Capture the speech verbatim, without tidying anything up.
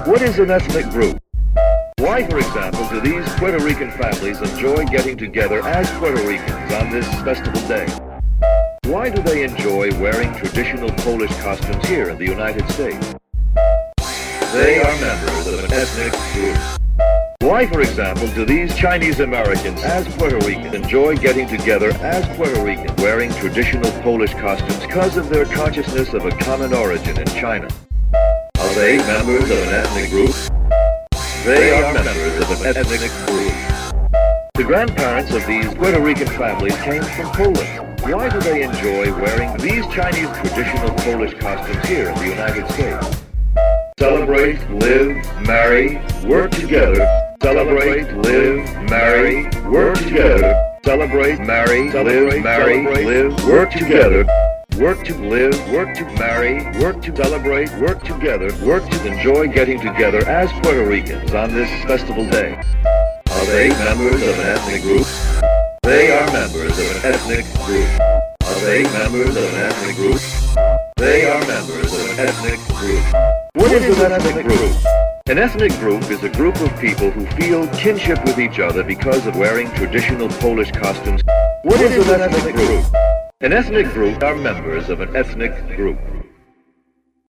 What is an ethnic group? Why, for example, do these Puerto Rican families enjoy getting together as Puerto Ricans on this festival day? Why do they enjoy wearing traditional Polish costumes here in the United States? They are members of an ethnic group. Why, for example, do these Chinese Americans as Puerto Ricans enjoy getting together as Puerto Ricans wearing traditional Polish costumes because of their consciousness of a common origin in China? Are they members of an ethnic group? They are members of an ethnic group. The grandparents of these Puerto Rican families came from Poland. Why do they enjoy wearing these Chinese traditional Polish costumes here in the United States? Celebrate, live, marry, work together. Celebrate, live, marry, work together. Celebrate, marry, live, marry, live, work together. Work to live, work to marry, work to celebrate, work together, work to enjoy getting together as Puerto Ricans on this festival day. Are they members of an ethnic group? They are members of an ethnic group. Are they members of an ethnic group? They are members of an ethnic group. What is an ethnic group? An ethnic group is a group of people who feel kinship with each other because of wearing traditional Polish costumes. What is an ethnic group? An ethnic group are members of an ethnic group.